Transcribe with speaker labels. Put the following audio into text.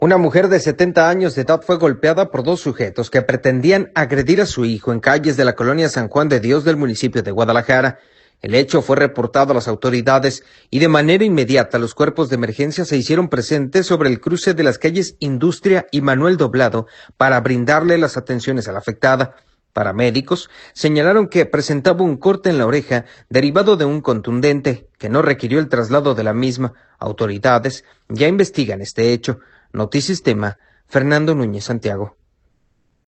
Speaker 1: Una mujer de 70 años de edad fue golpeada por dos sujetos que pretendían agredir a su hijo en calles de la colonia San Juan de Dios del municipio de Guadalajara. El hecho fue reportado a las autoridades y de manera inmediata los cuerpos de emergencia se hicieron presentes sobre el cruce de las calles Industria y Manuel Doblado para brindarle las atenciones a la afectada. Paramédicos señalaron que presentaba un corte en la oreja derivado de un contundente que no requirió el traslado de la misma. Autoridades ya investigan este hecho. Notisistema, Fernando Núñez Santiago.